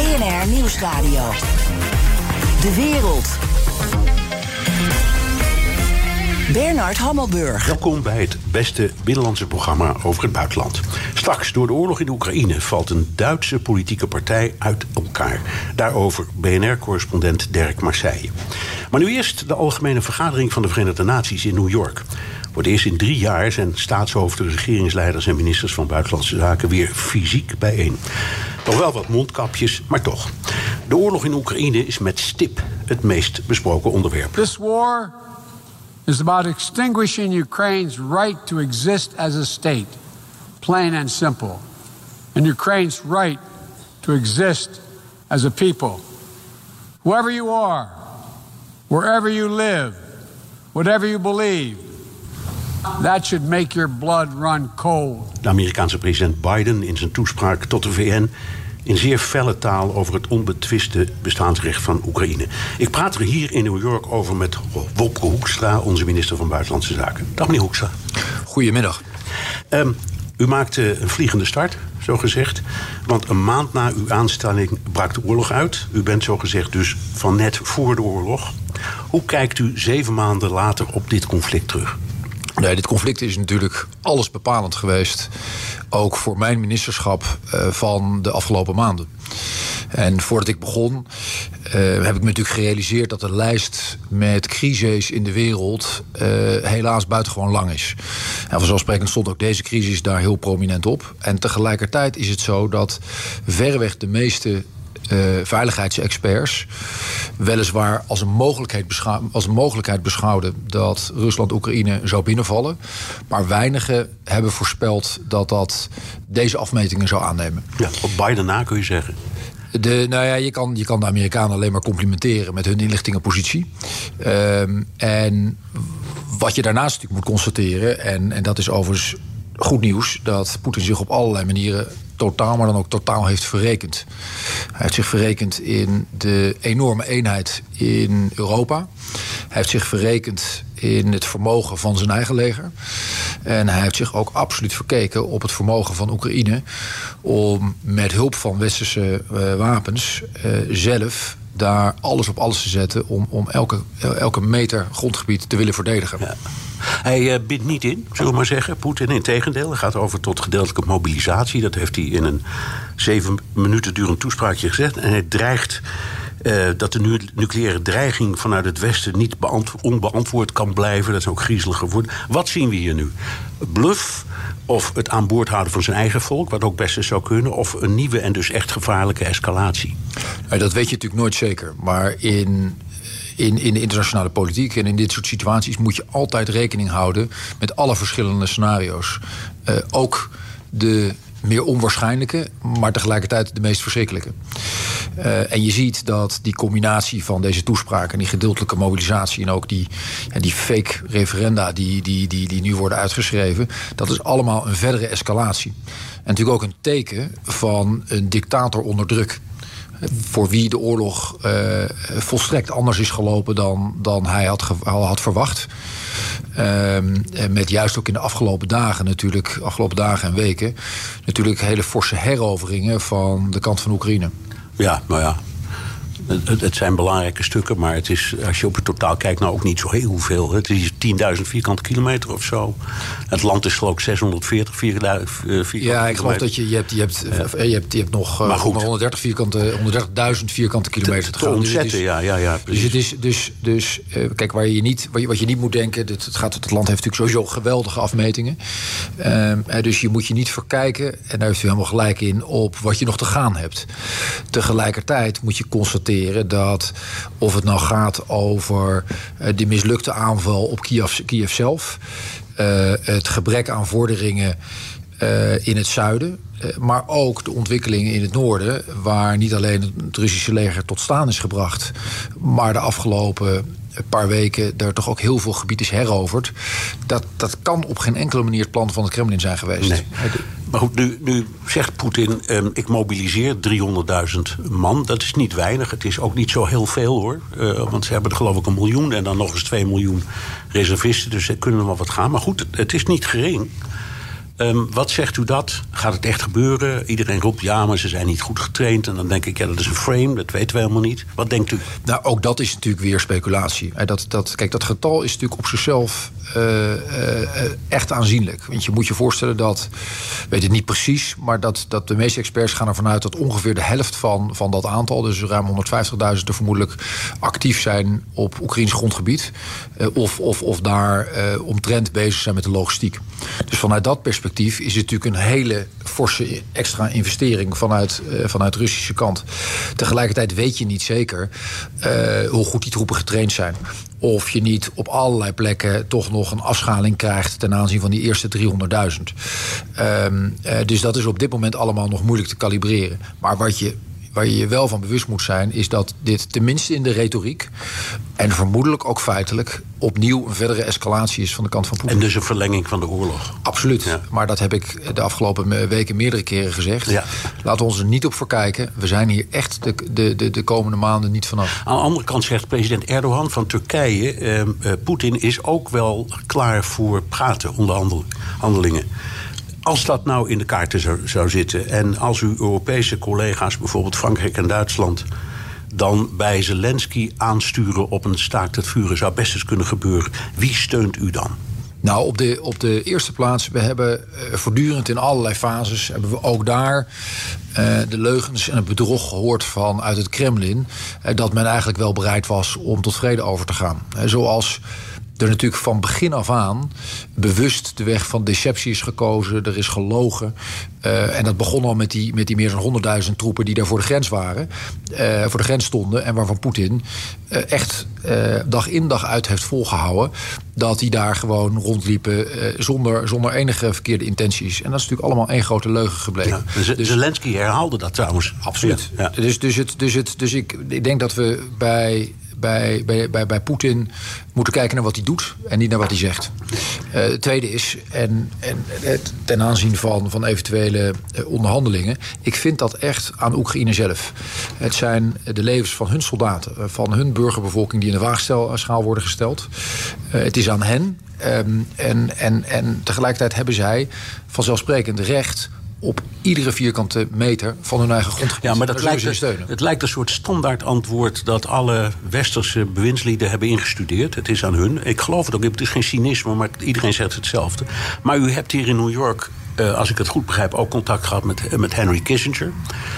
BNR Nieuwsradio. De wereld. Bernard Hammelburg. Welkom bij het beste binnenlandse programma over het buitenland. Straks, door de oorlog in de Oekraïne valt een Duitse politieke partij uit elkaar. Daarover BNR-correspondent Dirk Marseille. Maar nu eerst de Algemene Vergadering van de Verenigde Naties in New York. Voor het eerst in 3 jaar zijn staatshoofden, regeringsleiders en ministers van Buitenlandse Zaken weer fysiek bijeen. Nog wel wat mondkapjes, maar toch. De oorlog in Oekraïne is met stip het meest besproken onderwerp. This war is about extinguishing Ukraine's right to exist as a state, plain and simple. And Ukraine's right to exist as a people. Whoever you are, wherever you live, whatever you believe, that should make your blood run cold. De Amerikaanse president Biden in zijn toespraak tot de VN in zeer felle taal over het onbetwiste bestaansrecht van Oekraïne. Ik praat er hier in New York over met Wopke Hoekstra, onze minister van Buitenlandse Zaken. Dag meneer Hoekstra. Goedemiddag. U maakte een vliegende start, zo gezegd. Want een maand na uw aanstelling brak de oorlog uit. U bent zo gezegd dus van net voor de oorlog. Hoe kijkt u 7 maanden later op dit conflict terug? Nee, dit conflict is natuurlijk allesbepalend geweest. Ook voor mijn ministerschap van de afgelopen maanden. En voordat ik begon, heb ik me natuurlijk gerealiseerd dat de lijst met crises in de wereld helaas buitengewoon lang is. En vanzelfsprekend stond ook deze crisis daar heel prominent op. En tegelijkertijd is het zo dat verreweg de meeste veiligheidsexperts weliswaar als een mogelijkheid beschouwden dat Rusland Oekraïne zou binnenvallen. Maar weinigen hebben voorspeld dat deze afmetingen zou aannemen. Ja, op Biden na kun je zeggen. Je kan de Amerikanen alleen maar complimenteren met hun inlichtingenpositie. En wat je daarnaast natuurlijk moet constateren, en dat is overigens goed nieuws, dat Poetin zich op allerlei manieren totaal, maar dan ook totaal heeft verrekend. Hij heeft zich verrekend in de enorme eenheid in Europa. Hij heeft zich verrekend in het vermogen van zijn eigen leger. En hij heeft zich ook absoluut verkeken op het vermogen van Oekraïne om met hulp van westerse wapens zelf daar alles op alles te zetten om elke meter grondgebied te willen verdedigen. Ja. Hij bindt niet in, zullen we maar zeggen, Poetin. Integendeel, hij gaat over tot gedeeltelijke mobilisatie. Dat heeft hij in een 7 minuten durend toespraakje gezegd. En hij dreigt dat de nucleaire dreiging vanuit het Westen niet onbeantwoord kan blijven. Dat is ook griezeliger worden. Wat zien we hier nu? Bluff of het aan boord houden van zijn eigen volk, wat ook best eens zou kunnen, of een nieuwe en dus echt gevaarlijke escalatie? Dat weet je natuurlijk nooit zeker. Maar in de internationale politiek en in dit soort situaties moet je altijd rekening houden met alle verschillende scenario's. Ook de meer onwaarschijnlijke, maar tegelijkertijd de meest verschrikkelijke. En je ziet dat die combinatie van deze toespraak en die gedeeltelijke mobilisatie en ook die fake referenda die nu worden uitgeschreven, dat is allemaal een verdere escalatie. En natuurlijk ook een teken van een dictator onder druk, voor wie de oorlog volstrekt anders is gelopen dan hij had verwacht. Met juist ook in de afgelopen dagen en weken, natuurlijk hele forse heroveringen van de kant van Oekraïne. Ja, nou ja. Het zijn belangrijke stukken, maar het is, als je op het totaal kijkt, nou ook niet zo heel veel. Het is 10.000 vierkante kilometer of zo. Het land is geloof ik 640 vierkante kilometer. Ja, ik geloof dat je hebt nog 130.000 vierkante kilometer te gaan. Ontzetten, ja. Dus kijk, wat je niet moet denken, het land heeft natuurlijk sowieso geweldige afmetingen. Dus je moet je niet verkijken, en daar heeft u helemaal gelijk in, op wat je nog te gaan hebt. Tegelijkertijd moet je constateren dat of het nou gaat over de mislukte aanval op Kiev zelf, het gebrek aan vorderingen in het zuiden, maar ook de ontwikkelingen in het noorden, waar niet alleen het Russische leger tot staan is gebracht, maar de afgelopen paar weken er toch ook heel veel gebied is heroverd. Dat kan op geen enkele manier het plan van het Kremlin zijn geweest. Nee. Maar goed, nu zegt Poetin, ik mobiliseer 300.000 man. Dat is niet weinig, het is ook niet zo heel veel hoor. Want ze hebben er geloof ik 1 miljoen en dan nog eens 2 miljoen reservisten. Dus ze kunnen wel wat gaan. Maar goed, het is niet gering. Wat zegt u dat? Gaat het echt gebeuren? Iedereen roept ja, maar ze zijn niet goed getraind. En dan denk ik, ja, dat is een frame, dat weten we helemaal niet. Wat denkt u? Nou, ook dat is natuurlijk weer speculatie. Kijk, dat getal is natuurlijk op zichzelf echt aanzienlijk. Want je moet je voorstellen dat, weet het niet precies, maar dat de meeste experts gaan ervan uit dat ongeveer de helft van dat aantal, dus ruim 150.000, er vermoedelijk actief zijn op Oekraïns grondgebied. Of daar omtrent bezig zijn met de logistiek. Dus vanuit dat perspectief is het natuurlijk een hele forse extra investering vanuit de Russische kant. Tegelijkertijd weet je niet zeker hoe goed die troepen getraind zijn. Of je niet op allerlei plekken toch nog een afschaling krijgt ten aanzien van die eerste 300.000. Dus dat is op dit moment allemaal nog moeilijk te kalibreren. Maar waar je wel van bewust moet zijn, is dat dit tenminste in de retoriek en vermoedelijk ook feitelijk opnieuw een verdere escalatie is van de kant van Poetin. En dus een verlenging van de oorlog. Absoluut. Ja. Maar dat heb ik de afgelopen weken meerdere keren gezegd. Ja. Laten we ons er niet op verkijken. We zijn hier echt de komende maanden niet vanaf. Aan de andere kant zegt president Erdogan van Turkije, Poetin is ook wel klaar voor praten, onderhandelingen. Als dat nou in de kaarten zou zitten en als uw Europese collega's, bijvoorbeeld Frankrijk en Duitsland, dan bij Zelensky aansturen op een staakt het vuren, zou best eens kunnen gebeuren. Wie steunt u dan? Nou, op de eerste plaats, we hebben voortdurend in allerlei fases, hebben we ook daar de leugens en het bedrog gehoord vanuit het Kremlin, dat men eigenlijk wel bereid was om tot vrede over te gaan. Zoals er natuurlijk van begin af aan bewust de weg van deceptie is gekozen. Er is gelogen. En dat begon al met die meer dan 100.000 troepen die daar voor de grens waren. Voor de grens stonden. En waarvan Poetin echt dag in dag uit heeft volgehouden dat die daar gewoon rondliepen zonder enige verkeerde intenties. En dat is natuurlijk allemaal één grote leugen gebleven. Ja, dus Zelensky herhaalde dat trouwens. Absoluut. Ja. Dus ik denk dat we bij Poetin moeten kijken naar wat hij doet en niet naar wat hij zegt. Het tweede is, en ten aanzien van eventuele onderhandelingen, ik vind dat echt aan Oekraïne zelf. Het zijn de levens van hun soldaten, van hun burgerbevolking die in de waagschaal worden gesteld. Het is aan hen. En tegelijkertijd hebben zij vanzelfsprekend recht op iedere vierkante meter van hun eigen grondgebied. Ja, maar het lijkt een soort standaard antwoord dat alle westerse bewindslieden hebben ingestudeerd. Het is aan hun. Ik geloof het ook. Het is geen cynisme, maar iedereen zegt hetzelfde. Maar u hebt hier in New York, als ik het goed begrijp, ook contact gehad met Henry Kissinger.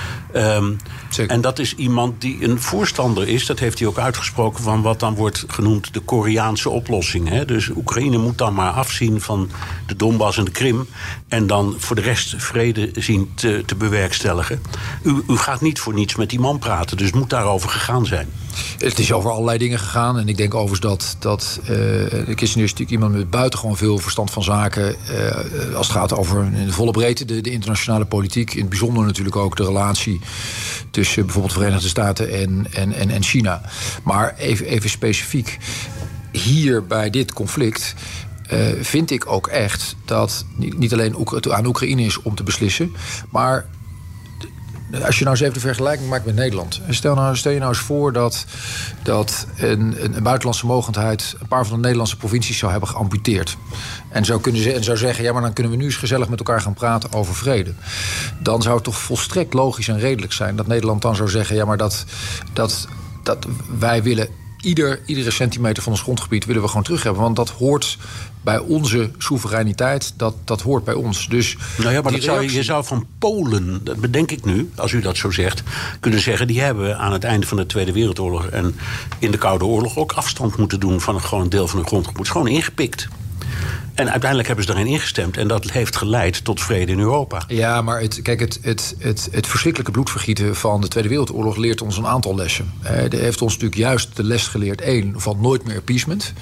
En dat is iemand die een voorstander is, dat heeft hij ook uitgesproken, van wat dan wordt genoemd de Koreaanse oplossing. Hè? Dus Oekraïne moet dan maar afzien van de Donbass en de Krim en dan voor de rest vrede zien te bewerkstelligen. U gaat niet voor niets met die man praten, dus het moet daarover gegaan zijn. Het is over allerlei dingen gegaan. En ik denk overigens dat Kissinger is natuurlijk iemand met buitengewoon veel verstand van zaken. Als het gaat over in de volle breedte de internationale politiek. In het bijzonder natuurlijk ook de relatie tussen bijvoorbeeld de Verenigde Staten en China. Maar even specifiek, hier bij dit conflict vind ik ook echt dat niet alleen aan Oekraïne is om te beslissen, maar als je nou eens even de vergelijking maakt met Nederland. Stel je nou eens voor dat een buitenlandse mogendheid een paar van de Nederlandse provincies zou hebben geamputeerd. En zou zeggen, ja, maar dan kunnen we nu eens gezellig met elkaar gaan praten over vrede. Dan zou het toch volstrekt logisch en redelijk zijn dat Nederland dan zou zeggen, ja, maar dat wij willen iedere centimeter van ons grondgebied willen we gewoon terug hebben. Want dat hoort bij onze soevereiniteit, dat hoort bij ons. Dus nou ja, maar je zou van Polen, dat bedenk ik nu, als u dat zo zegt, kunnen zeggen, die hebben aan het einde van de Tweede Wereldoorlog en in de Koude Oorlog ook afstand moeten doen van gewoon een deel van hun grondgebied. Het is gewoon ingepikt. En uiteindelijk hebben ze erin ingestemd. En dat heeft geleid tot vrede in Europa. Ja, maar het verschrikkelijke bloedvergieten van de Tweede Wereldoorlog leert ons een aantal lessen. Het heeft ons natuurlijk juist de les geleerd. 1, van nooit meer appeasement.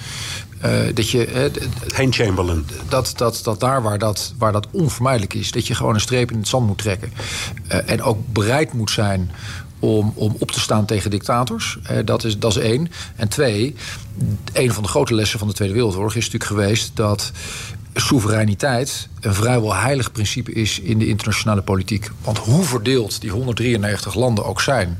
Geen Chamberlain. Dat daar waar dat onvermijdelijk is, dat je gewoon een streep in het zand moet trekken. En ook bereid moet zijn om op te staan tegen dictators. Dat is 1. En 2, een van de grote lessen van de Tweede Wereldoorlog is natuurlijk geweest dat soevereiniteit een vrijwel heilig principe is in de internationale politiek. Want hoe verdeeld die 193 landen ook zijn,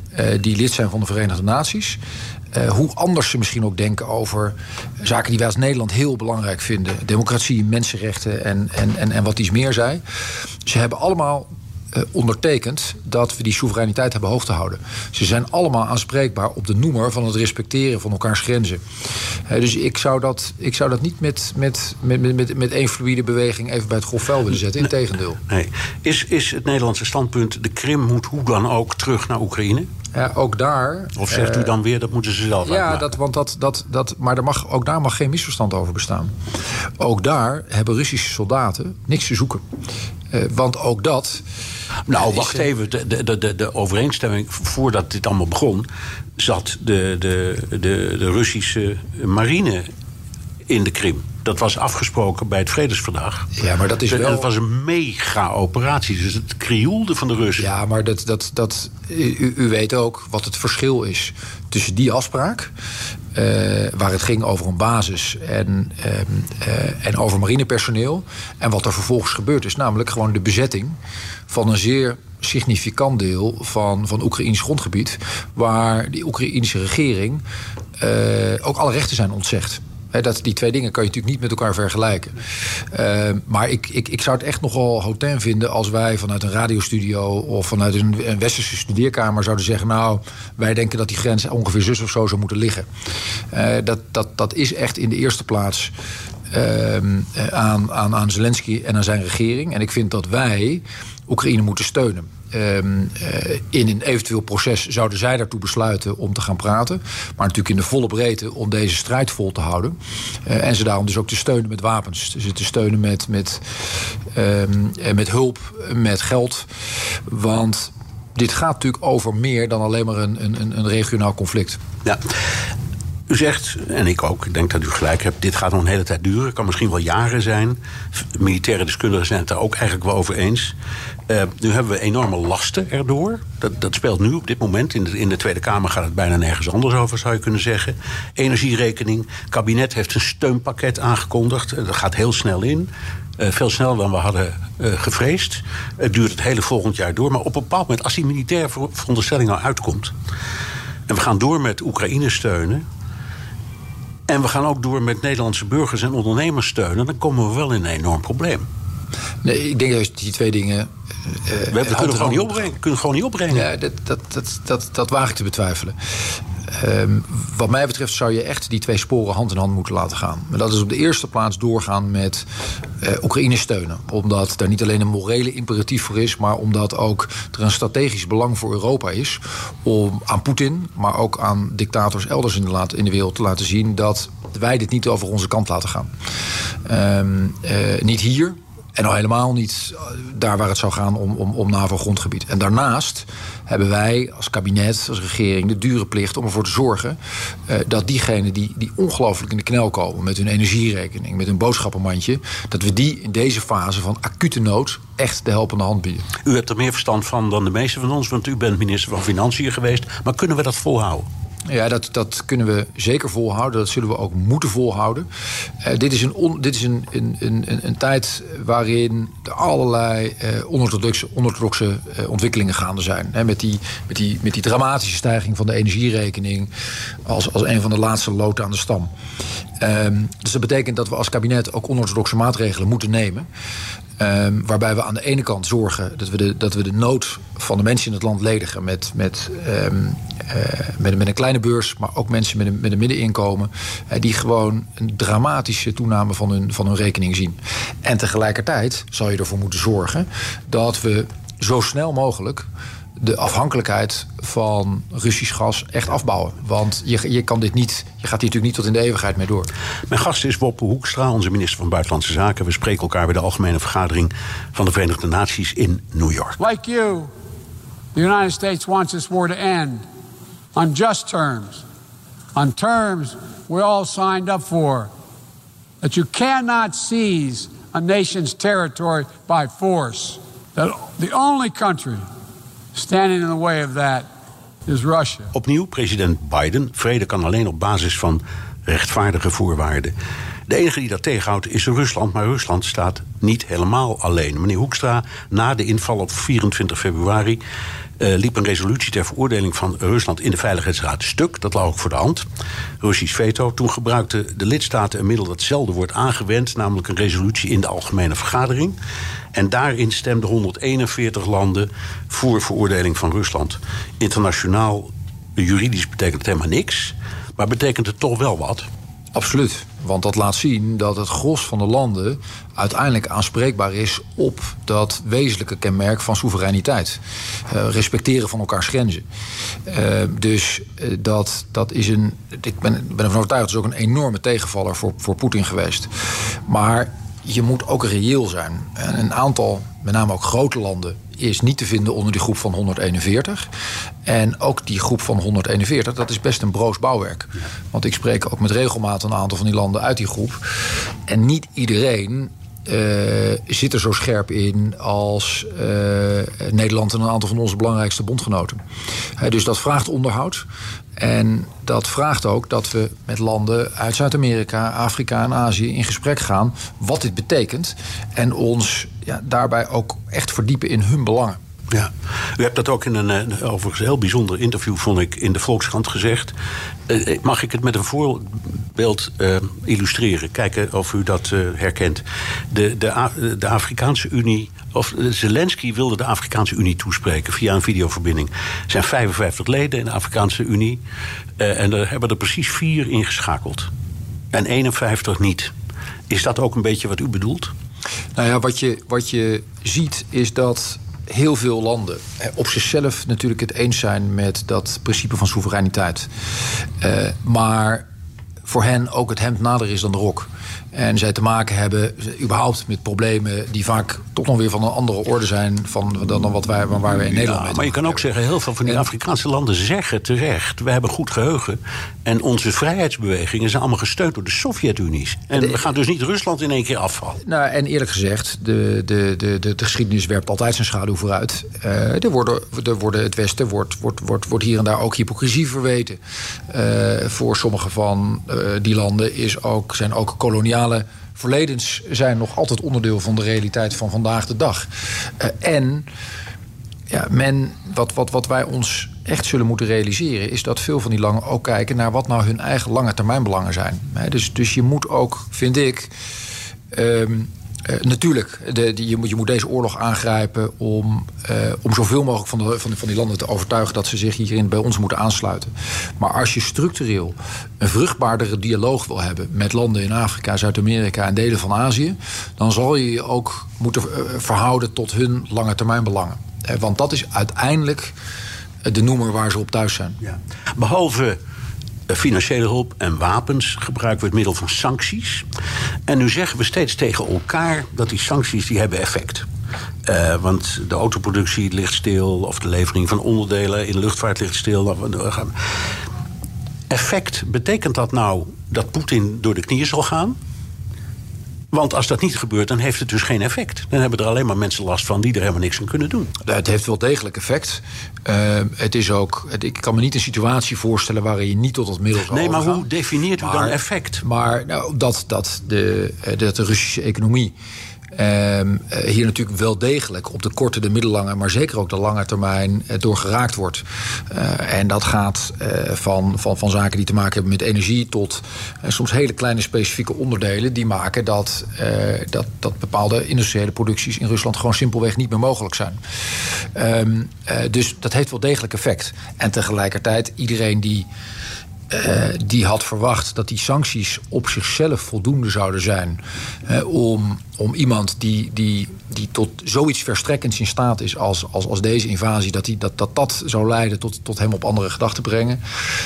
die lid zijn van de Verenigde Naties. Hoe anders ze misschien ook denken over zaken die wij als Nederland heel belangrijk vinden. Democratie, mensenrechten en wat iets meer zij. Ze hebben allemaal ondertekend dat we die soevereiniteit hebben hoog te houden. Ze zijn allemaal aanspreekbaar op de noemer van het respecteren van elkaars grenzen. Dus ik zou dat niet met één fluïde beweging even bij het grof vuil willen zetten. Integendeel. Nee. Is het Nederlandse standpunt, de Krim moet hoe dan ook terug naar Oekraïne? Ja, ook daar. Of zegt u dan weer, dat moeten ze zelf uitmaken? Maar ook daar mag geen misverstand over bestaan. Ook daar hebben Russische soldaten niks te zoeken. Want ook dat... Nou, wacht even. De overeenstemming, voordat dit allemaal begon, zat de Russische marine in de Krim. Dat was afgesproken bij het Vredesverdrag. Ja, maar dat is wel... Het was een mega-operatie. Dus het krioelde van de Russen. Ja, maar u weet ook wat het verschil is tussen die afspraak, waar het ging over een basis en over marinepersoneel, en wat er vervolgens gebeurd is. Namelijk gewoon de bezetting van een zeer significant deel van Oekraïns grondgebied, waar die Oekraïnse regering ook alle rechten zijn ontzegd. Die twee dingen kan je natuurlijk niet met elkaar vergelijken. Maar ik zou het echt nogal hotain vinden als wij vanuit een radiostudio of vanuit een westerse studeerkamer zouden zeggen, nou, wij denken dat die grens ongeveer zus of zo zou moeten liggen. Dat is echt in de eerste plaats aan Zelensky en aan zijn regering. En ik vind dat wij Oekraïne moeten steunen. In een eventueel proces zouden zij daartoe besluiten om te gaan praten. Maar natuurlijk in de volle breedte om deze strijd vol te houden. En ze daarom dus ook te steunen met wapens. Dus te steunen met hulp, met geld. Want dit gaat natuurlijk over meer dan alleen maar een regionaal conflict. Ja. U zegt, en ik ook, ik denk dat u gelijk hebt, dit gaat nog een hele tijd duren. Het kan misschien wel jaren zijn. Militaire deskundigen zijn het daar ook eigenlijk wel over eens. Nu hebben we enorme lasten erdoor. Dat speelt nu op dit moment. In de Tweede Kamer gaat het bijna nergens anders over, zou je kunnen zeggen. Energierekening. Het kabinet heeft een steunpakket aangekondigd. Dat gaat heel snel in. Veel sneller dan we hadden gevreesd. Het duurt het hele volgend jaar door. Maar op een bepaald moment, als die militaire veronderstelling nou uitkomt, en we gaan door met Oekraïne steunen, en we gaan ook door met Nederlandse burgers en ondernemers steunen, dan komen we wel in een enorm probleem. Nee, ik denk juist die twee dingen. We kunnen gewoon niet opbrengen. Ja, dat waag ik te betwijfelen. Wat mij betreft zou je echt die twee sporen hand in hand moeten laten gaan. Maar dat is op de eerste plaats doorgaan met Oekraïne steunen. Omdat daar niet alleen een morele imperatief voor is, maar omdat ook er een strategisch belang voor Europa is om aan Poetin, maar ook aan dictators elders in de wereld te laten zien dat wij dit niet over onze kant laten gaan. Niet hier. En al helemaal niet daar waar het zou gaan om NAVO-grondgebied. En daarnaast hebben wij als kabinet, als regering, de dure plicht om ervoor te zorgen dat diegenen die ongelooflijk in de knel komen met hun energierekening, met hun boodschappenmandje, dat we die in deze fase van acute nood echt de helpende hand bieden. U hebt er meer verstand van dan de meeste van ons, want u bent minister van Financiën geweest. Maar kunnen we dat volhouden? Ja, dat kunnen we zeker volhouden. Dat zullen we ook moeten volhouden. Dit is een tijd waarin er allerlei onorthodoxe ontwikkelingen gaande zijn. Met die dramatische stijging van de energierekening als een van de laatste loten aan de stam. Dus dat betekent dat we als kabinet ook onorthodoxe maatregelen moeten nemen. Waarbij we aan de ene kant zorgen dat we de nood van de mensen in het land ledigen met een kleine beurs, maar ook mensen met een middeninkomen, die gewoon een dramatische toename van hun rekening zien. En tegelijkertijd zal je ervoor moeten zorgen dat we zo snel mogelijk de afhankelijkheid van Russisch gas echt afbouwen. Want je kan dit niet, je gaat hier natuurlijk niet tot in de eeuwigheid mee door. Mijn gast is Wopke Hoekstra, onze minister van Buitenlandse Zaken. We spreken elkaar bij de Algemene Vergadering van de Verenigde Naties in New York. Like you, the United States wants this war to end on just terms. On terms we all signed up for. That you cannot seize a nation's territory by force. That the only country standing in the way of that is Russia. Opnieuw president Biden. Vrede kan alleen op basis van rechtvaardige voorwaarden. De enige die dat tegenhoudt is Rusland, maar Rusland staat niet helemaal alleen. Meneer Hoekstra, na de inval op 24 februari... liep een resolutie ter veroordeling van Rusland in de Veiligheidsraad stuk. Dat lag ook voor de hand. Russisch veto. Toen gebruikten de lidstaten een middel dat zelden wordt aangewend, namelijk een resolutie in de Algemene Vergadering. En daarin stemden 141 landen voor veroordeling van Rusland. Internationaal, juridisch betekent het helemaal niks, maar betekent het toch wel wat? Absoluut, want dat laat zien dat het gros van de landen uiteindelijk aanspreekbaar is op dat wezenlijke kenmerk van soevereiniteit. Respecteren van elkaars grenzen. Dus dat is een... Ik ben ervan overtuigd, dat is ook een enorme tegenvaller voor Poetin geweest. Maar je moet ook reëel zijn. En een aantal, met name ook grote landen, is niet te vinden onder die groep van 141. En ook die groep van 141, dat is best een broos bouwwerk. Want ik spreek ook met regelmaat een aantal van die landen uit die groep. En niet iedereen zit er zo scherp in als Nederland en een aantal van onze belangrijkste bondgenoten. Dus dat vraagt onderhoud. En dat vraagt ook dat we met landen uit Zuid-Amerika, Afrika en Azië in gesprek gaan wat dit betekent. En ons daarbij ook echt verdiepen in hun belangen. Ja, u hebt dat ook in een overigens heel bijzonder interview, vond ik, in de Volkskrant gezegd. Mag ik het met een voorbeeld illustreren? Kijken of u dat herkent. De Afrikaanse Unie, of Zelensky wilde de Afrikaanse Unie toespreken via een videoverbinding. Er zijn 55 leden in de Afrikaanse Unie. En er hebben er precies 4 ingeschakeld. En 51 niet. Is dat ook een beetje wat u bedoelt? Nou ja, wat je ziet is dat heel veel landen op zichzelf natuurlijk het eens zijn met dat principe van soevereiniteit. Maar voor hen ook het hemd nader is dan de rok. En zij te maken hebben überhaupt met problemen die vaak toch nog weer van een andere orde zijn dan wat waar we in Nederland mee. Maar je kan ook zeggen, heel veel van die Afrikaanse landen zeggen terecht, we hebben goed geheugen. En onze vrijheidsbewegingen zijn allemaal gesteund door de Sovjet-Unie. En we gaan dus niet Rusland in één keer afvallen. Nou, en eerlijk gezegd, de geschiedenis werpt altijd zijn schaduw vooruit. Het Westen wordt hier en daar ook hypocrisie verweten. Voor sommige van die landen zijn ook koloniale verledens zijn nog altijd onderdeel van de realiteit van vandaag de dag. Wat wij ons echt zullen moeten realiseren is dat veel van die landen ook kijken naar wat nou hun eigen lange termijn belangen zijn. Dus je moet ook, vind ik, natuurlijk, je moet deze oorlog aangrijpen om zoveel mogelijk van die landen te overtuigen dat ze zich hierin bij ons moeten aansluiten. Maar als je structureel een vruchtbaardere dialoog wil hebben met landen in Afrika, Zuid-Amerika en delen van Azië, dan zal je je ook moeten verhouden tot hun lange termijn belangen. Want dat is uiteindelijk de noemer waar ze op thuis zijn. Ja. Behalve financiële hulp en wapens gebruiken we het middel van sancties. En nu zeggen we steeds tegen elkaar dat die sancties die hebben effect. Want de autoproductie ligt stil, of de levering van onderdelen in de luchtvaart ligt stil. Effect, betekent dat nou dat Poetin door de knieën zal gaan? Want als dat niet gebeurt, dan heeft het dus geen effect. Dan hebben er alleen maar mensen last van die er helemaal niks aan kunnen doen. Het heeft wel degelijk effect. Het is ook, ik kan me niet een situatie voorstellen waarin je niet tot dat middel zal overgaan. Nee, maar hoe definieert u dan effect? Maar dat de Russische economie hier natuurlijk wel degelijk op de korte, de middellange, maar zeker ook de lange termijn door geraakt wordt. En dat gaat van zaken die te maken hebben met energie tot soms hele kleine specifieke onderdelen die maken dat bepaalde industriële producties in Rusland gewoon simpelweg niet meer mogelijk zijn. Dus dat heeft wel degelijk effect. En tegelijkertijd iedereen die had verwacht dat die sancties op zichzelf voldoende zouden zijn om iemand die tot zoiets verstrekkends in staat is als deze invasie, dat zou leiden tot hem op andere gedachten brengen.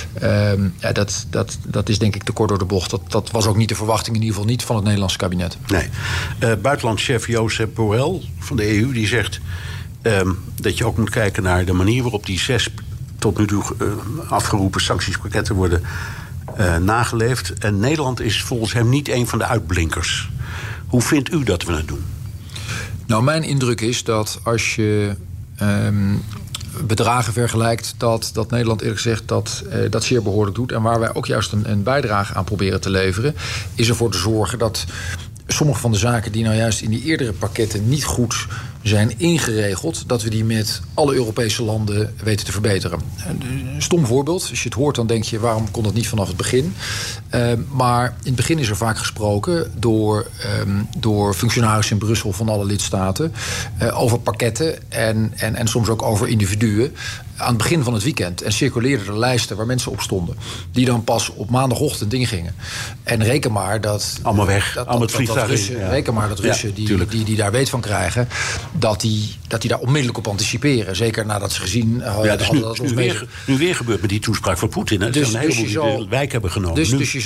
Dat is denk ik te kort door de bocht. Dat was ook niet de verwachting, in ieder geval niet van het Nederlandse kabinet. Nee. Buitenlandchef Josep Borrell van de EU die zegt dat je ook moet kijken naar de manier waarop die 6 tot nu toe afgeroepen sanctiespakketten worden nageleefd. En Nederland is volgens hem niet een van de uitblinkers. Hoe vindt u dat we het doen? Nou, mijn indruk is dat als je bedragen vergelijkt, dat Nederland eerlijk gezegd dat zeer behoorlijk doet. En waar wij ook juist een bijdrage aan proberen te leveren, is ervoor te zorgen dat sommige van de zaken die nou juist in die eerdere pakketten niet goed zijn ingeregeld, dat we die met alle Europese landen weten te verbeteren. Een stom voorbeeld. Als je het hoort, dan denk je, waarom kon dat niet vanaf het begin? Maar in het begin is er vaak gesproken door functionarissen in Brussel van alle lidstaten over pakketten en soms ook over individuen aan het begin van het weekend. En circuleerden er lijsten waar mensen op stonden, die dan pas op maandagochtend ingingen. En reken maar dat allemaal weg, allemaal het vliegtuig Russen, ja. Reken maar dat Russen die daar weet van krijgen, dat die daar onmiddellijk op anticiperen. Zeker nadat ze gezien hadden dat ons nu weer gebeurt met die toespraak van Poetin. Hè? Dus een heleboel die de wijk hebben genomen.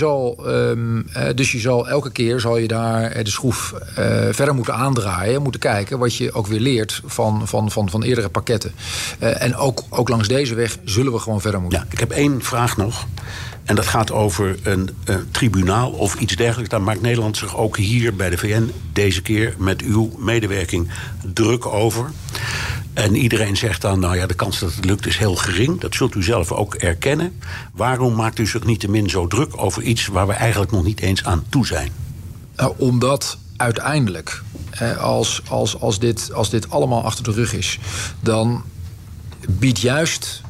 Dus je zal elke keer zal je daar de schroef verder moeten aandraaien, moeten kijken wat je ook weer leert van eerdere pakketten. En ook langs deze weg zullen we gewoon verder moeten. Ja, ik heb 1 vraag nog. En dat gaat over een tribunaal of iets dergelijks. Daar maakt Nederland zich ook hier bij de VN deze keer met uw medewerking druk over. En iedereen zegt dan, nou ja, de kans dat het lukt is heel gering. Dat zult u zelf ook erkennen. Waarom maakt u zich niettemin zo druk over iets waar we eigenlijk nog niet eens aan toe zijn? Nou, omdat uiteindelijk, als dit allemaal achter de rug is, dan biedt juist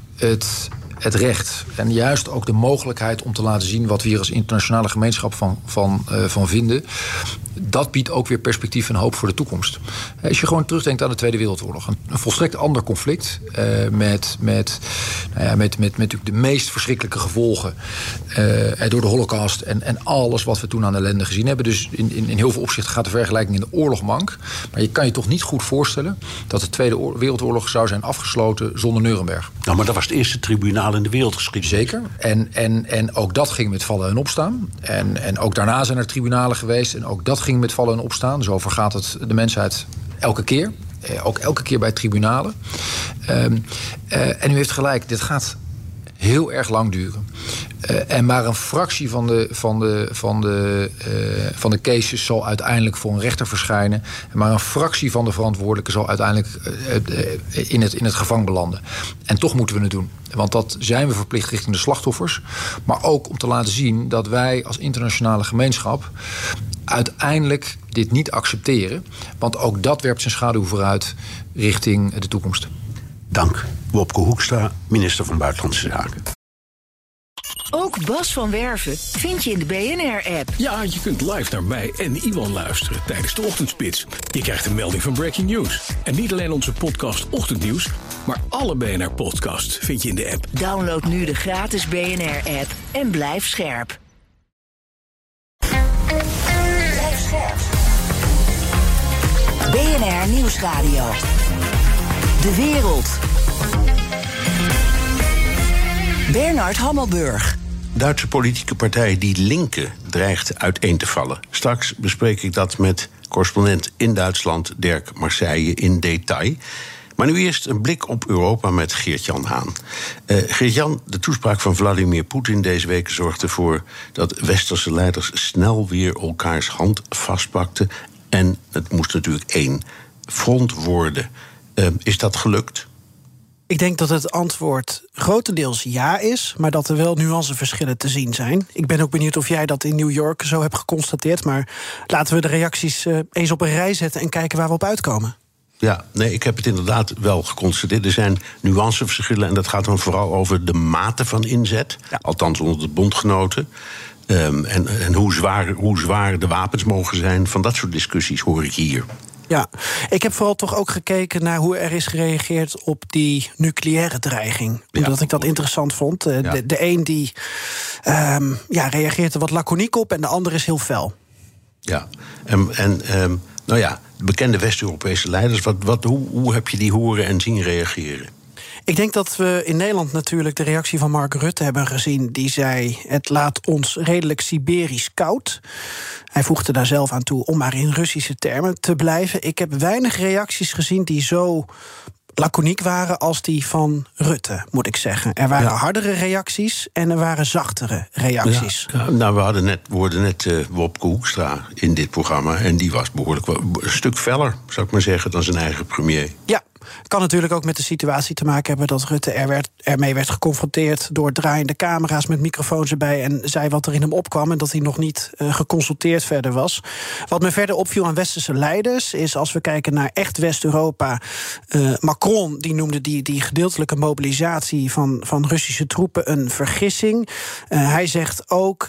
het recht en juist ook de mogelijkheid om te laten zien wat we hier als internationale gemeenschap van vinden. Dat biedt ook weer perspectief en hoop voor de toekomst. Als je gewoon terugdenkt aan de Tweede Wereldoorlog, een volstrekt ander conflict met natuurlijk de meest verschrikkelijke gevolgen door de Holocaust en alles wat we toen aan ellende gezien hebben. Dus in heel veel opzichten gaat de vergelijking in de oorlog mank. Maar je kan je toch niet goed voorstellen dat de Tweede Wereldoorlog zou zijn afgesloten zonder Nuremberg. Nou, maar dat was het eerste tribunaal in de wereldgeschiedenis. Zeker. En ook dat ging met vallen en opstaan. En ook daarna zijn er tribunalen geweest. En ook dat ging met vallen en opstaan. Zo vergaat het de mensheid elke keer. Ook elke keer bij tribunalen. En u heeft gelijk, dit gaat heel erg lang duren. En maar een fractie van de cases zal uiteindelijk voor een rechter verschijnen. En maar een fractie van de verantwoordelijken zal uiteindelijk in het gevangen belanden. En toch moeten we het doen. Want dat zijn we verplicht richting de slachtoffers. Maar ook om te laten zien dat wij als internationale gemeenschap uiteindelijk dit niet accepteren. Want ook dat werpt zijn schaduw vooruit richting de toekomst. Dank. Wopke Hoekstra, minister van Buitenlandse Zaken. Ook Bas van Werven vind je in de BNR-app. Ja, je kunt live naar mij en Iwan luisteren tijdens de ochtendspits. Je krijgt een melding van Breaking News. En niet alleen onze podcast Ochtendnieuws, maar alle BNR-podcasts vind je in de app. Download nu de gratis BNR-app en blijf scherp. Blijf scherp. BNR Nieuwsradio. De wereld. Bernard Hammelburg. Duitse politieke partij Die Linke dreigt uiteen te vallen. Straks bespreek ik dat met correspondent in Duitsland Dirk Marseille in detail. Maar nu eerst een blik op Europa met Geert-Jan Haan. Geert-Jan, de toespraak van Vladimir Poetin deze week zorgde ervoor dat westerse leiders snel weer elkaars hand vastpakten. En het moest natuurlijk 1 front worden. Is dat gelukt? Ik denk dat het antwoord grotendeels ja is, maar dat er wel nuanceverschillen te zien zijn. Ik ben ook benieuwd of jij dat in New York zo hebt geconstateerd, maar laten we de reacties eens op een rij zetten en kijken waar we op uitkomen. Ja, nee, ik heb het inderdaad wel geconstateerd. Er zijn nuanceverschillen en dat gaat dan vooral over de mate van inzet. Ja. Althans onder de bondgenoten. En hoe zwaar de wapens mogen zijn. Van dat soort discussies hoor ik hier. Ja, ik heb vooral toch ook gekeken naar hoe er is gereageerd op die nucleaire dreiging. Omdat ik dat interessant vond. De een die reageert er wat laconiek op en de ander is heel fel. Ja, nou ja, bekende West-Europese leiders, hoe heb je die horen en zien reageren? Ik denk dat we in Nederland natuurlijk de reactie van Mark Rutte hebben gezien. Die zei, het laat ons redelijk Siberisch koud. Hij voegde daar zelf aan toe om maar in Russische termen te blijven. Ik heb weinig reacties gezien die zo laconiek waren als die van Rutte, moet ik zeggen. Er waren hardere reacties en er waren zachtere reacties. Ja, nou, we hoorden net Wopke Hoekstra in dit programma en die was behoorlijk een stuk feller, zou ik maar zeggen, dan zijn eigen premier. Ja, Kan natuurlijk ook met de situatie te maken hebben dat Rutte ermee werd geconfronteerd door draaiende camera's met microfoons erbij en zei wat er in hem opkwam en dat hij nog niet geconsulteerd verder was. Wat me verder opviel aan westerse leiders is, als we kijken naar echt West-Europa, Macron die noemde die gedeeltelijke mobilisatie van Russische troepen een vergissing. Hij zegt ook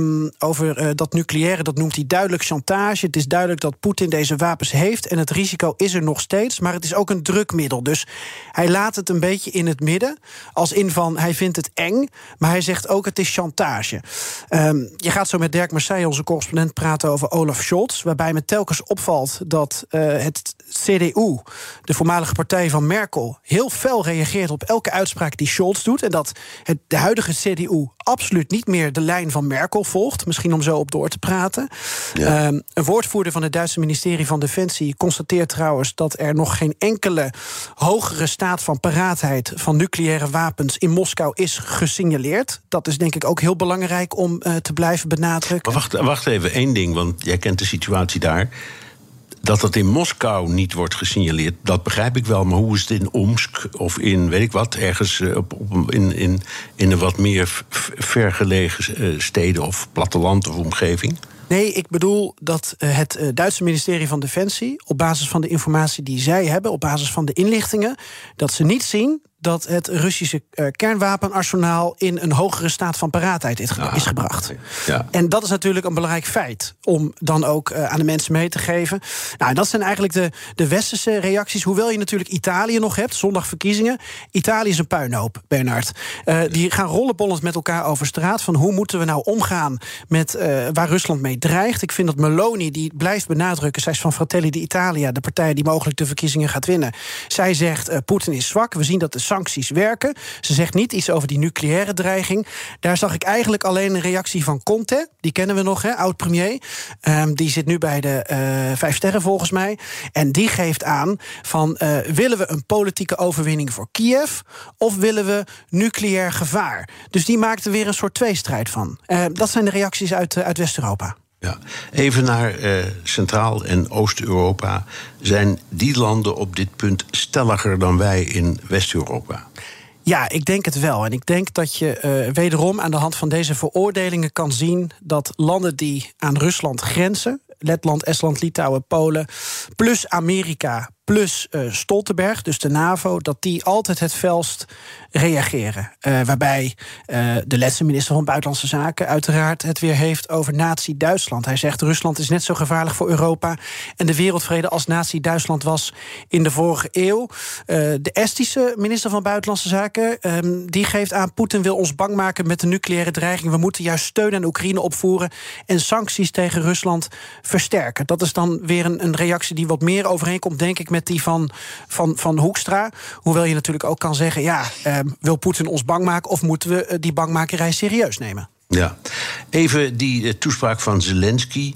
over dat nucleaire, dat noemt hij duidelijk chantage. Het is duidelijk dat Poetin deze wapens heeft en het risico is er nog steeds, maar het is ook een drukmiddel. Dus hij laat het een beetje in het midden, als in van hij vindt het eng, maar hij zegt ook het is chantage. Je gaat zo met Dirk Marseille, onze correspondent, praten over Olaf Scholz, waarbij me telkens opvalt dat het CDU, de voormalige partij van Merkel, heel fel reageert op elke uitspraak die Scholz doet en dat de huidige CDU absoluut niet meer de lijn van Merkel volgt. Misschien om zo op door te praten. Ja. Een woordvoerder van het Duitse ministerie van Defensie constateert trouwens dat er nog geen enkele hogere staat van paraatheid van nucleaire wapens in Moskou is gesignaleerd. Dat is denk ik ook heel belangrijk om te blijven benadrukken. Maar wacht even, één ding, want jij kent de situatie daar. Dat het in Moskou niet wordt gesignaleerd, dat begrijp ik wel. Maar hoe is het in Omsk of in, weet ik wat, ergens in een wat meer vergelegen steden of platteland of omgeving? Nee, ik bedoel dat het Duitse ministerie van Defensie, op basis van de informatie die zij hebben, op basis van de inlichtingen, dat ze niet zien dat het Russische kernwapenarsenaal in een hogere staat van paraatheid is gebracht. Ja. En dat is natuurlijk een belangrijk feit om dan ook aan de mensen mee te geven. Nou, dat zijn eigenlijk de westerse reacties. Hoewel je natuurlijk Italië nog hebt, zondag verkiezingen. Italië is een puinhoop, Bernard. Die gaan rollenbollend met elkaar over straat van hoe moeten we nou omgaan met waar Rusland mee dreigt. Ik vind dat Meloni, die blijft benadrukken, zij is van Fratelli d'Italia, de partij die mogelijk de verkiezingen gaat winnen. Zij zegt, Poetin is zwak, we zien dat de sancties werken. Ze zegt niet iets over die nucleaire dreiging. Daar zag ik eigenlijk alleen een reactie van Conte. Die kennen we nog, oud-premier. Die zit nu bij de 5 sterren volgens mij. En die geeft aan van willen we een politieke overwinning voor Kiev of willen we nucleair gevaar? Dus die maakte weer een soort tweestrijd van. Dat zijn de reacties uit West-Europa. Ja. Even naar Centraal- en Oost-Europa. Zijn die landen op dit punt stelliger dan wij in West-Europa? Ja, ik denk het wel. En ik denk dat je wederom aan de hand van deze veroordelingen kan zien dat landen die aan Rusland grenzen, Letland, Estland, Litouwen, Polen, plus Amerika, plus Stoltenberg, dus de NAVO, dat die altijd het felst reageren. Waarbij de Letse minister van Buitenlandse Zaken uiteraard het weer heeft over nazi-Duitsland. Hij zegt Rusland is net zo gevaarlijk voor Europa en de wereldvrede als nazi-Duitsland was in de vorige eeuw. De Estische minister van Buitenlandse Zaken die geeft aan Poetin wil ons bang maken met de nucleaire dreiging. We moeten juist steun aan Oekraïne opvoeren en sancties tegen Rusland versterken. Dat is dan weer een reactie die wat meer overeenkomt, denk ik, met die van Hoekstra. Hoewel je natuurlijk ook kan zeggen, wil Poetin ons bang maken of moeten we die bangmakerij serieus nemen? Ja, even die toespraak van Zelensky.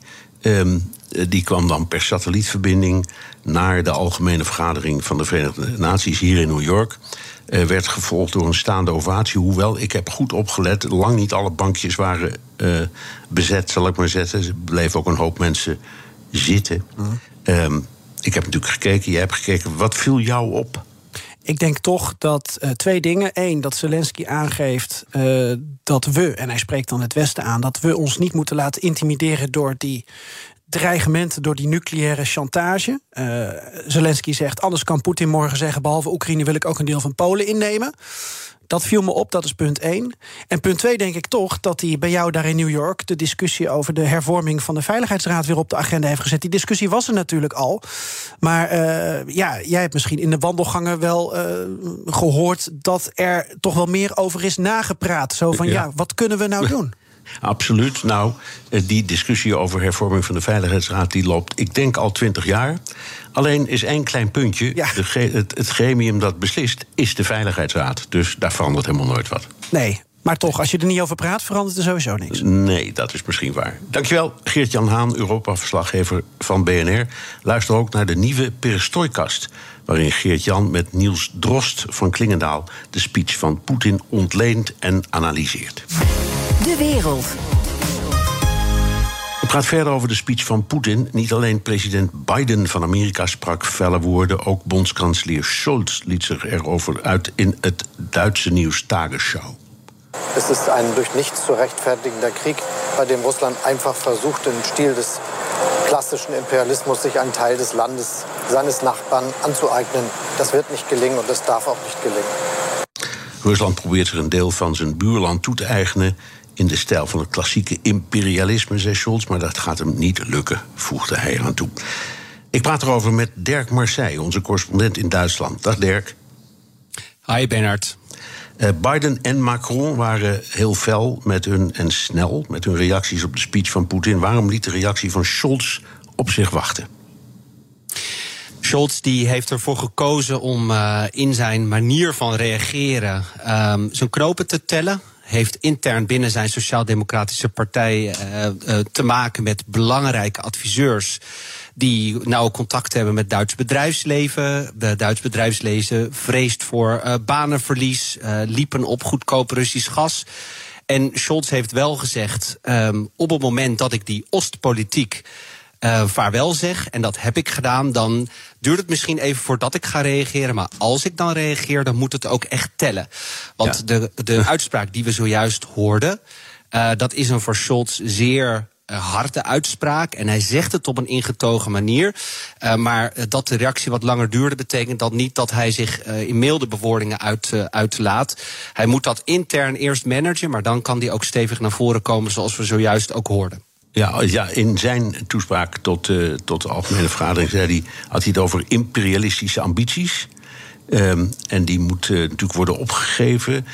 Die kwam dan per satellietverbinding naar de algemene vergadering van de Verenigde Naties hier in New York. Werd gevolgd door een staande ovatie. Hoewel, ik heb goed opgelet, lang niet alle bankjes waren bezet, zal ik maar zeggen. Er bleven ook een hoop mensen zitten. Ik heb natuurlijk gekeken, jij hebt gekeken. Wat viel jou op? Ik denk toch dat twee dingen. Eén, dat Zelensky aangeeft dat we, en hij spreekt dan het Westen aan, dat we ons niet moeten laten intimideren door die dreigementen, door die nucleaire chantage. Zelensky zegt, anders kan Poetin morgen zeggen, behalve Oekraïne wil ik ook een deel van Polen innemen. Dat viel me op, dat is punt 1. En punt 2 denk ik toch dat hij bij jou daar in New York de discussie over de hervorming van de Veiligheidsraad weer op de agenda heeft gezet. Die discussie was er natuurlijk al. Maar jij hebt misschien in de wandelgangen wel gehoord dat er toch wel meer over is nagepraat. Zo van, wat kunnen we nou doen? Absoluut. Nou, die discussie over hervorming van de Veiligheidsraad die loopt, ik denk, al 20 jaar. Alleen is één klein puntje. Ja. Het gremium dat beslist is de Veiligheidsraad. Dus daar verandert helemaal nooit wat. Nee, maar toch, als je er niet over praat, verandert er sowieso niks. Nee, dat is misschien waar. Dankjewel, Geert-Jan Haan, Europa-verslaggever van BNR. Luister ook naar de nieuwe Perestroikast, waarin Geert-Jan met Niels Drost van Klingendaal de speech van Poetin ontleent en analyseert. De wereld. De praat verder over de speech van Poetin. Niet alleen president Biden van Amerika sprak felle woorden, ook bondskanselier Scholz liet zich erover uit in het Duitse nieuws Tagesschau. Es ist ein durch nichts zu rechtfertigender Krieg, bei dem Russland einfach versucht, im Stil des klassischen Imperialismus sich einen Teil des Landes, seines Nachbarn anzueignen. Das wird nicht gelingen und das darf auch nicht gelingen. Rusland probeert zich een deel van zijn buurland toe te eigenen in de stijl van het klassieke imperialisme, zei Scholz, maar dat gaat hem niet lukken, voegde hij eraan toe. Ik praat erover met Dirk Marseille, onze correspondent in Duitsland. Dag Dirk. Hi Bernard. Biden en Macron waren heel fel en snel met hun reacties op de speech van Poetin. Waarom liet de reactie van Scholz op zich wachten? Scholz die heeft ervoor gekozen om in zijn manier van reageren zijn knopen te tellen. Heeft intern binnen zijn Sociaal-Democratische Partij te maken met belangrijke adviseurs die nauw contact hebben met Duits bedrijfsleven. De Duits bedrijfsleven vreest voor banenverlies, liepen op goedkoop Russisch gas. En Scholz heeft wel gezegd, op het moment dat ik die Oostpolitiek vaarwel zeg, en dat heb ik gedaan, dan duurt het misschien even voordat ik ga reageren. Maar als ik dan reageer, dan moet het ook echt tellen. Want de uitspraak die we zojuist hoorden, dat is een voor Scholz zeer harde uitspraak. En hij zegt het op een ingetogen manier. Maar dat de reactie wat langer duurde, betekent dat niet dat hij zich in milde bewoordingen uitlaat. Hij moet dat intern eerst managen, maar dan kan hij ook stevig naar voren komen, zoals we zojuist ook hoorden. Ja, in zijn toespraak tot de algemene vergadering had hij het over imperialistische ambities. En die moeten natuurlijk worden opgegeven.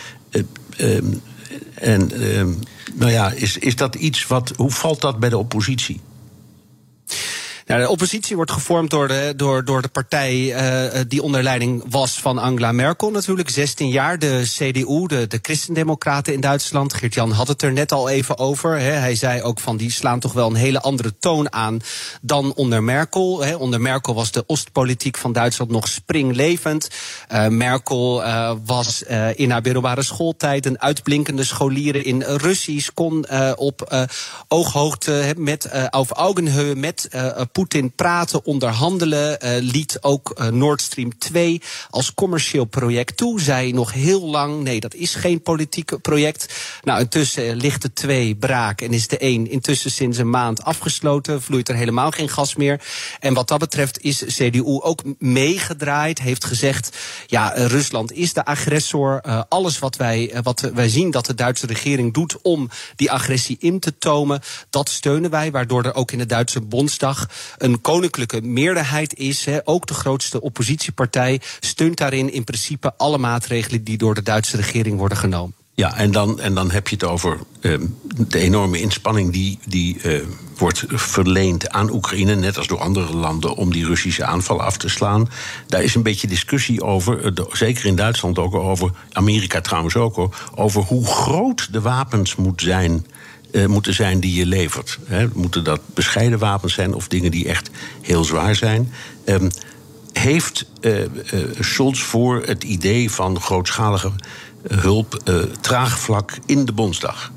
Is dat iets hoe valt dat bij de oppositie? Nou, de oppositie wordt gevormd door de partij die onder leiding was van Angela Merkel natuurlijk. 16 jaar, de CDU, de Christendemocraten in Duitsland. Geert-Jan had het er net al even over. Hij zei ook van die slaan toch wel een hele andere toon aan dan onder Merkel. Onder Merkel was de Oostpolitiek van Duitsland nog springlevend. Merkel was in haar middelbare schooltijd een uitblinkende scholier in Russisch. Kon op ooghoogte auf Augenhöhe met Poetin praten, onderhandelen, liet ook Nord Stream 2 als commercieel project toe. Zei nog heel lang, nee, dat is geen politiek project. Nou, intussen ligt de 2 braak en is de 1 intussen sinds een maand afgesloten. Vloeit er helemaal geen gas meer. En wat dat betreft is CDU ook meegedraaid. Heeft gezegd, ja, Rusland is de agressor. Alles wat wij zien dat de Duitse regering doet om die agressie in te tomen, dat steunen wij. Waardoor er ook in de Duitse Bondsdag een koninklijke meerderheid is. Ook de grootste oppositiepartij steunt daarin in principe alle maatregelen die door de Duitse regering worden genomen. Ja, en dan heb je het over de enorme inspanning die wordt verleend aan Oekraïne, net als door andere landen, om die Russische aanval af te slaan. Daar is een beetje discussie over, zeker in Duitsland ook over, Amerika trouwens ook, over hoe groot de wapens moeten zijn die je levert. Moeten dat bescheiden wapens zijn of dingen die echt heel zwaar zijn? Heeft Scholz voor het idee van grootschalige hulp draagvlak in de Bondsdag?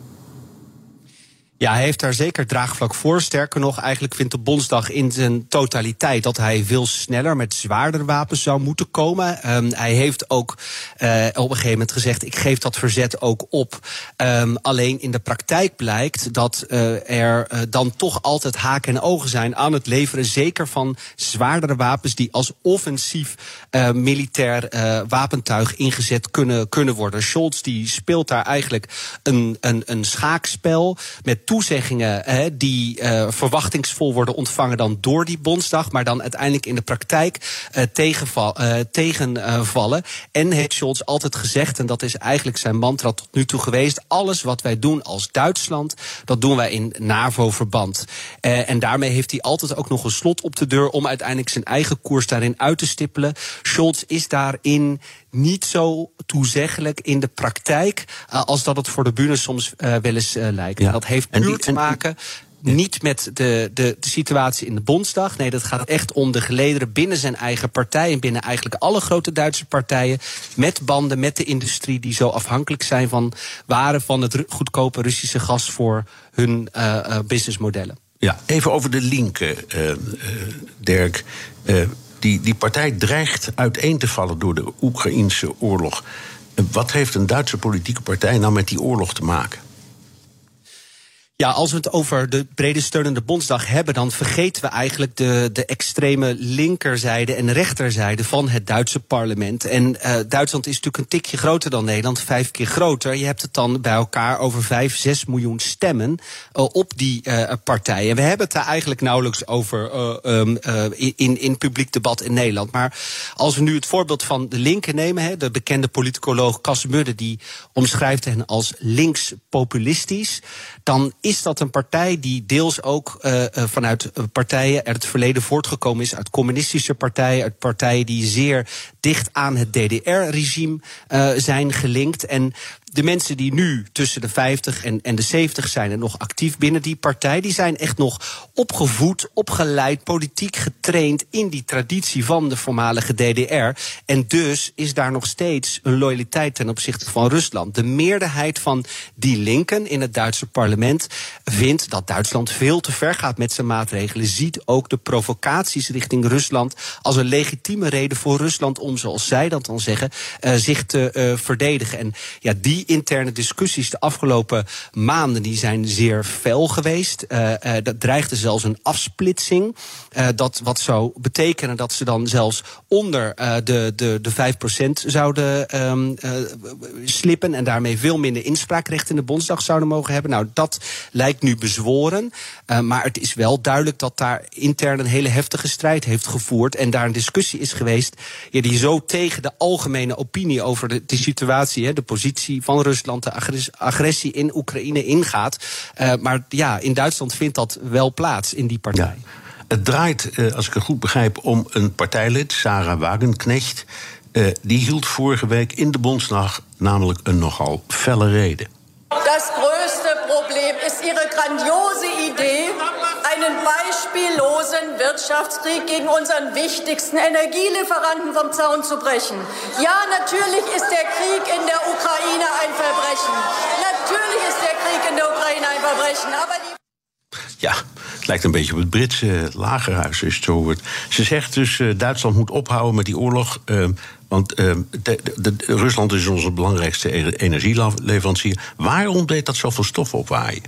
Ja, hij heeft daar zeker draagvlak voor. Sterker nog, eigenlijk vindt de Bondsdag in zijn totaliteit dat hij veel sneller met zwaardere wapens zou moeten komen. Hij heeft ook op een gegeven moment gezegd, ik geef dat verzet ook op. Alleen in de praktijk blijkt dat er dan toch altijd haken en ogen zijn aan het leveren, zeker van zwaardere wapens die als offensief militair wapentuig ingezet kunnen worden. Scholz die speelt daar eigenlijk een schaakspel met toezeggingen die verwachtingsvol worden ontvangen dan door die Bondsdag, maar dan uiteindelijk in de praktijk tegenvallen. En heeft Scholz altijd gezegd, en dat is eigenlijk zijn mantra tot nu toe geweest, alles wat wij doen als Duitsland, dat doen wij in NAVO-verband. En daarmee heeft hij altijd ook nog een slot op de deur om uiteindelijk zijn eigen koers daarin uit te stippelen. Scholz is daarin niet zo toezeggelijk in de praktijk als dat het voor de bühne soms wel eens lijkt. Ja. Dat heeft puur te maken niet met de situatie in de Bondsdag. Nee, dat gaat echt om de gelederen binnen zijn eigen partij en binnen eigenlijk alle grote Duitse partijen, met banden met de industrie die zo afhankelijk zijn van het goedkope Russische gas voor hun businessmodellen. Ja, even over de linken, Dirk. Die partij dreigt uiteen te vallen door de Oekraïnse oorlog. Wat heeft een Duitse politieke partij nou met die oorlog te maken? Ja, als we het over de brede steunende Bondsdag hebben, dan vergeten we eigenlijk de extreme linkerzijde en rechterzijde van het Duitse parlement. En Duitsland is natuurlijk een tikje groter dan Nederland, 5 keer groter. Je hebt het dan bij elkaar over 5-6 miljoen stemmen op die partijen. En we hebben het daar eigenlijk nauwelijks over in publiek debat in Nederland. Maar als we nu het voorbeeld van de linken nemen, de bekende politicoloog Cas Mudde, die omschrijft hen als links-populistisch, dan is dat een partij die deels ook vanuit partijen uit het verleden voortgekomen is, uit communistische partijen, uit partijen die zeer dicht aan het DDR-regime zijn gelinkt. En de mensen die nu tussen de 50 en de 70 zijn en nog actief binnen die partij, die zijn echt nog opgevoed, opgeleid, politiek getraind in die traditie van de voormalige DDR. En dus is daar nog steeds een loyaliteit ten opzichte van Rusland. De meerderheid van die linken in het Duitse parlement vindt dat Duitsland veel te ver gaat met zijn maatregelen. Ziet ook de provocaties richting Rusland als een legitieme reden voor Rusland om, zoals zij dat dan zeggen, zich te verdedigen. En ja, die interne discussies de afgelopen maanden die zijn zeer fel geweest. Dat dreigde zelfs een afsplitsing. Dat wat zou betekenen dat ze dan zelfs onder de 5% zouden slippen en daarmee veel minder inspraakrecht in de Bondsdag zouden mogen hebben. Nou, dat lijkt nu bezworen. Maar het is wel duidelijk dat daar intern een hele heftige strijd heeft gevoerd en daar een discussie is geweest die zo tegen de algemene opinie over de situatie, de positie van Rusland, de agressie in Oekraïne ingaat. Maar ja, in Duitsland vindt dat wel plaats in die partij. Ja. Het draait, als ik het goed begrijp, om een partijlid, Sarah Wagenknecht. Die hield vorige week in de Bondsdag namelijk een nogal felle rede. Das größte Problem ist Ihre grandiose Idee, einen beispiellosen Wirtschaftskrieg gegen unseren wichtigsten Energielieferanten vom Zaun zu brechen. Ja, natürlich ist der Krieg in der Oekraïne ein Verbrechen. Natürlich ist der Krieg in der Oekraïne ein Verbrechen, aber die... Ja, het lijkt een beetje op het Britse lagerhuis, als het zo wordt. Ze zegt dus, Duitsland moet ophouden met die oorlog, want Rusland is onze belangrijkste energieleverancier. Waarom deed dat zoveel stof opwaaien?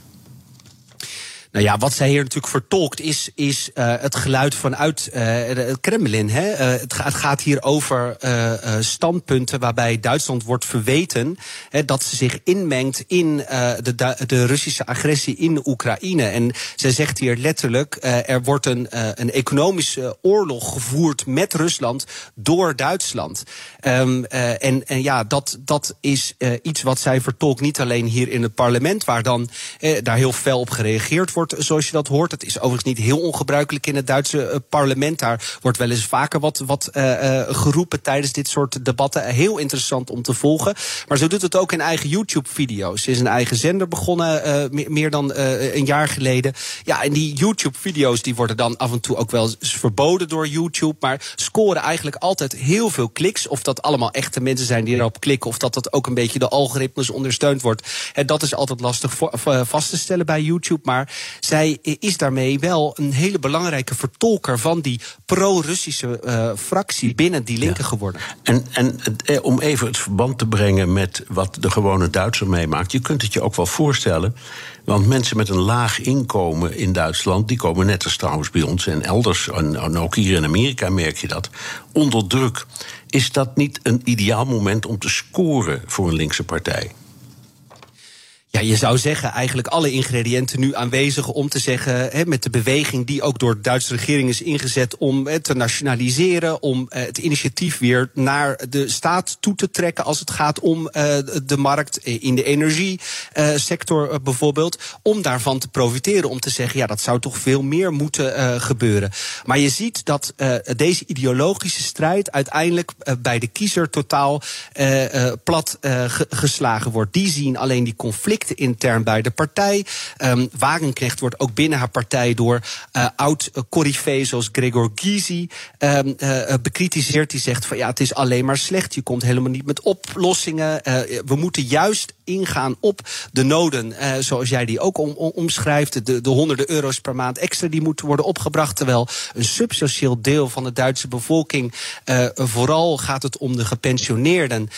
Nou ja, wat zij hier natuurlijk vertolkt is het geluid vanuit het Kremlin. Het gaat hier over standpunten waarbij Duitsland wordt verweten dat ze zich inmengt in de Russische agressie in Oekraïne. En zij zegt hier letterlijk, er wordt een economische oorlog gevoerd met Rusland door Duitsland. En ja, dat is iets wat zij vertolkt niet alleen hier in het parlement, waar dan daar heel fel op gereageerd wordt, zoals je dat hoort. Het is overigens niet heel ongebruikelijk in het Duitse parlement. Daar wordt wel eens vaker wat geroepen tijdens dit soort debatten. Heel interessant om te volgen. Maar ze doet het ook in eigen YouTube-video's. Ze is een eigen zender begonnen meer dan een jaar geleden. Ja, en die YouTube-video's die worden dan af en toe ook wel eens verboden door YouTube, maar scoren eigenlijk altijd heel veel kliks. Of dat allemaal echte mensen zijn die erop klikken, of dat ook een beetje de algoritmes ondersteund wordt. En dat is altijd lastig vast te stellen bij YouTube, maar zij is daarmee wel een hele belangrijke vertolker van die pro-Russische fractie binnen die linken geworden. En om even het verband te brengen met wat de gewone Duitser meemaakt, je kunt het je ook wel voorstellen, want mensen met een laag inkomen in Duitsland, die komen net als trouwens bij ons en elders, en ook hier in Amerika merk je dat, onder druk. Is dat niet een ideaal moment om te scoren voor een linkse partij? Ja, je zou zeggen, eigenlijk alle ingrediënten nu aanwezig om te zeggen, met de beweging die ook door de Duitse regering is ingezet om te nationaliseren, om het initiatief weer naar de staat toe te trekken als het gaat om de markt in de energiesector bijvoorbeeld, om daarvan te profiteren, om te zeggen, ja, dat zou toch veel meer moeten gebeuren. Maar je ziet dat deze ideologische strijd uiteindelijk bij de kiezer totaal plat geslagen wordt. Die zien alleen die conflicten intern bij de partij. Wagenknecht wordt ook binnen haar partij door oud-corifee zoals Gregor Gysi bekritiseerd. Die zegt van ja, het is alleen maar slecht. Je komt helemaal niet met oplossingen. We moeten juist ingaan op de noden, zoals jij die ook omschrijft. De honderden euro's per maand extra die moeten worden opgebracht. Terwijl een substantieel deel van de Duitse bevolking, vooral gaat het om de gepensioneerden,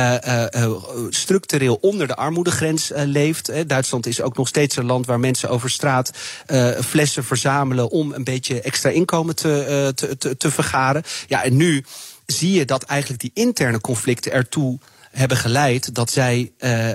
structureel onder de armoedegrens leeft. Duitsland is ook nog steeds een land waar mensen over straat flessen verzamelen om een beetje extra inkomen te vergaren. Ja, en nu zie je dat eigenlijk die interne conflicten ertoe hebben geleid dat zij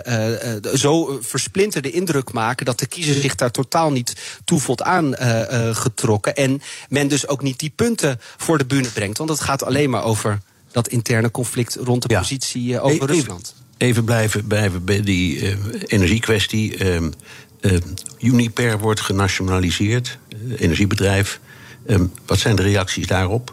zo versplinterde indruk maken dat de kiezer zich daar totaal niet toe voelt aangetrokken. En men dus ook niet die punten voor de bühne brengt. Want het gaat alleen maar over dat interne conflict rond de positie over Rusland. Even blijven bij die energiekwestie. Uniper wordt genationaliseerd, energiebedrijf. Wat zijn de reacties daarop?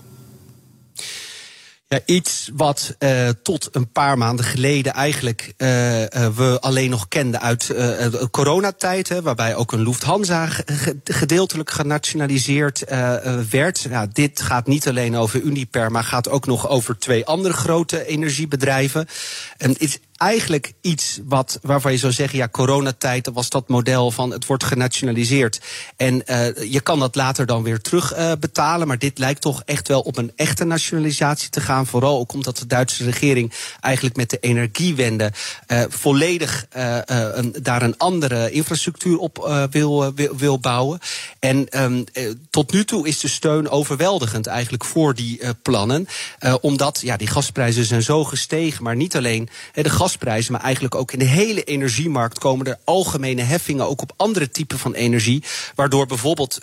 Ja, iets wat tot een paar maanden geleden eigenlijk we alleen nog kenden uit de coronatijd, waarbij ook een Lufthansa gedeeltelijk genationaliseerd werd. Ja, dit gaat niet alleen over Uniper, maar gaat ook nog over 2 andere grote energiebedrijven. Het is eigenlijk iets waarvan je zou zeggen, ja, coronatijd, dat was dat model van het wordt genationaliseerd. En je kan dat later dan weer terugbetalen. Maar dit lijkt toch echt wel op een echte nationalisatie te gaan. Vooral ook omdat de Duitse regering eigenlijk met de energiewende volledig daar een andere infrastructuur op wil bouwen. En tot nu toe is de steun overweldigend eigenlijk voor die plannen. Omdat die gasprijzen zijn zo gestegen. Maar niet alleen de gasprijzen, maar eigenlijk ook in de hele energiemarkt komen er algemene heffingen ook op andere typen van energie. Waardoor bijvoorbeeld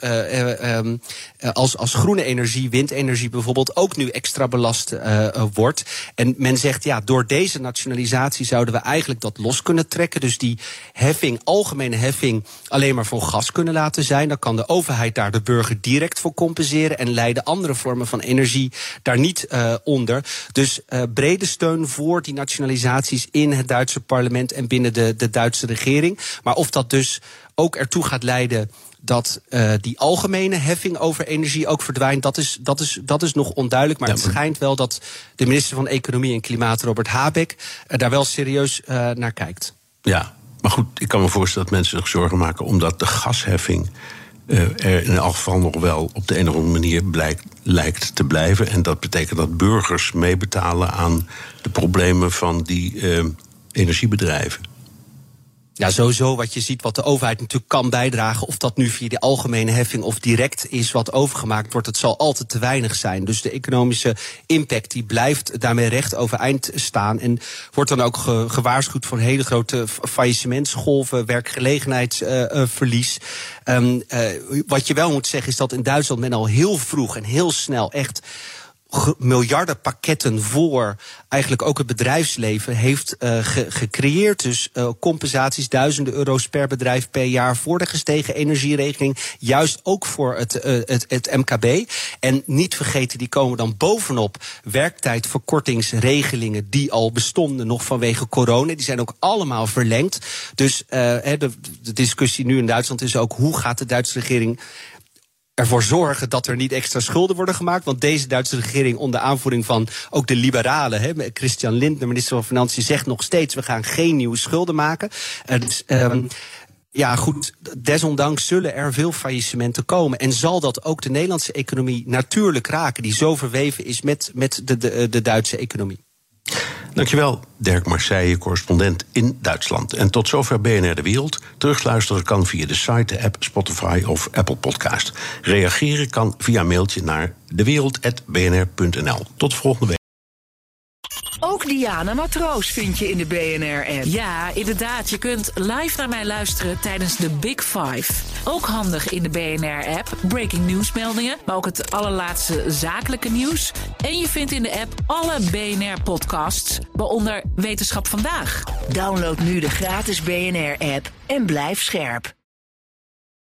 als groene energie, windenergie bijvoorbeeld, ook nu extra belast wordt. En men zegt, ja, door deze nationalisatie zouden we eigenlijk dat los kunnen trekken. Dus die heffing, algemene heffing, alleen maar voor gas kunnen laten zijn. Dan kan de overheid daar de burger direct voor compenseren en leiden andere vormen van energie daar niet onder. Dus brede steun voor die nationalisaties in het Duitse parlement en binnen de Duitse regering. Maar of dat dus ook ertoe gaat leiden dat die algemene heffing over energie ook verdwijnt, dat is nog onduidelijk. Maar het schijnt wel dat de minister van Economie en Klimaat, Robert Habeck, daar wel serieus naar kijkt. Ja, maar goed, ik kan me voorstellen dat mensen zich zorgen maken omdat de gasheffing er in elk geval nog wel op de een of andere manier lijkt te blijven. En dat betekent dat burgers meebetalen aan de problemen van die energiebedrijven. Ja, sowieso wat je ziet, wat de overheid natuurlijk kan bijdragen, of dat nu via de algemene heffing of direct is wat overgemaakt wordt, het zal altijd te weinig zijn. Dus de economische impact die blijft daarmee recht overeind staan. En wordt dan ook gewaarschuwd voor hele grote faillissementsgolven, werkgelegenheidsverlies. Wat je wel moet zeggen is dat in Duitsland men al heel vroeg en heel snel echt miljardenpakketten voor eigenlijk ook het bedrijfsleven heeft gecreëerd. Dus compensaties, duizenden euro's per bedrijf per jaar voor de gestegen energierekening. Juist ook voor het MKB. En niet vergeten, die komen dan bovenop werktijdverkortingsregelingen die al bestonden nog vanwege corona. Die zijn ook allemaal verlengd. Dus de discussie nu in Duitsland is ook, hoe gaat de Duitse regering ervoor zorgen dat er niet extra schulden worden gemaakt? Want deze Duitse regering onder aanvoering van ook de liberalen, Christian Lindner, minister van Financiën, zegt nog steeds, we gaan geen nieuwe schulden maken. Ja, goed, desondanks zullen er veel faillissementen komen. En zal dat ook de Nederlandse economie natuurlijk raken, die zo verweven is met de Duitse economie. Dankjewel, Dirk Marseille, correspondent in Duitsland. En tot zover BNR De Wereld. Terugluisteren kan via de site, de app, Spotify of Apple Podcast. Reageren kan via mailtje naar dewereld@bnr.nl. Tot volgende week. Ook Diana Matroos vind je in de BNR-app. Ja, inderdaad. Je kunt live naar mij luisteren tijdens de Big Five. Ook handig in de BNR-app. Breaking nieuwsmeldingen, maar ook het allerlaatste zakelijke nieuws. En je vindt in de app alle BNR-podcasts, waaronder Wetenschap Vandaag. Download nu de gratis BNR-app en blijf scherp.